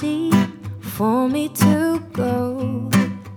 easy for me to go.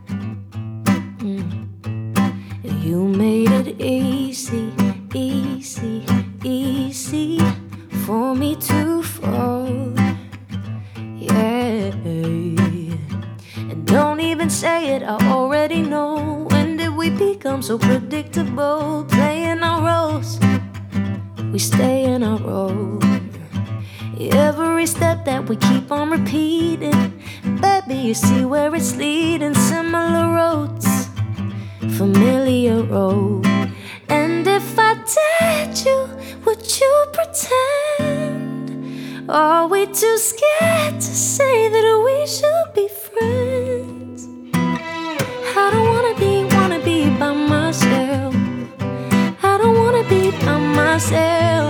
You made it easy, easy, easy for me to fall. Yeah. And don't even say it, I already know. When did we become so predictable? Playing our roles, we stay in our role. Every step that we keep on repeating, baby, you see where it's leading. Similar roads, familiar road. And if I dared you, would you pretend? Are we too scared to say that we should be friends? I don't wanna be by myself. I don't wanna be by myself.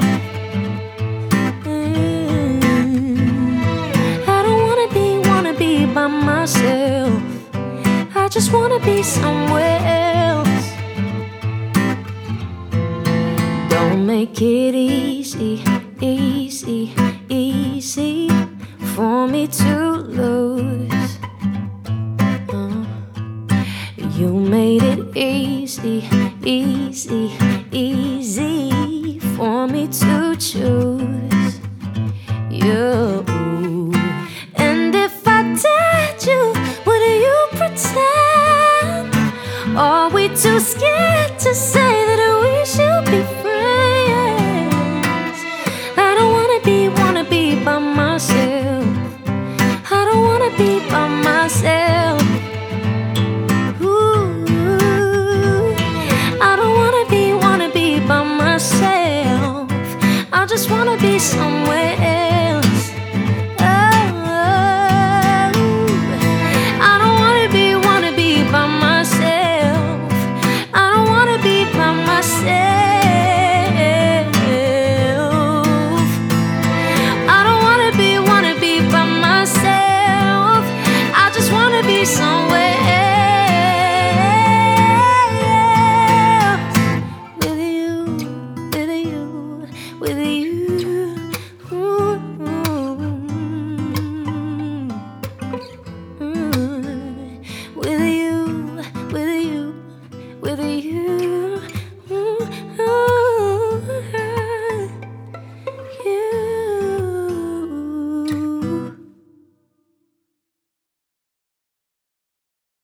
I don't wanna be by myself. I just wanna be somewhere else. Don't make it easy, easy, easy for me to lose. You made it easy, easy, easy for me to choose you. And if I dared you, would you pretend? Are we too scared to say that we should be friends? I don't wanna be by myself. I don't wanna be by myself. Ooh, I don't wanna be by myself. I just wanna be somewhere else.